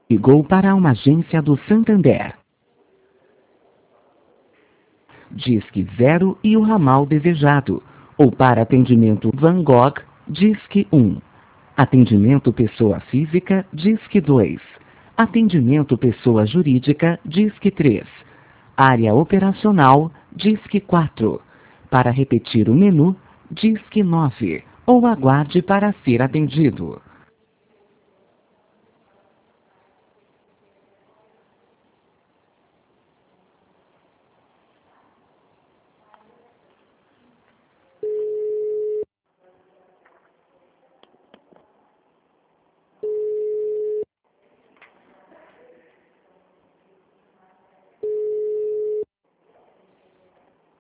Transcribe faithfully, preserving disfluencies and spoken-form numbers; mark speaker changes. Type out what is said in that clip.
Speaker 1: Ligou para uma agência do Santander. Disque zero e o ramal desejado. Ou para atendimento Van Gogh, Disque um. Atendimento pessoa física, Disque dois. Atendimento pessoa jurídica, Disque três. Área operacional, Disque quatro. Para repetir o menu, Disque nove. Ou aguarde para ser atendido.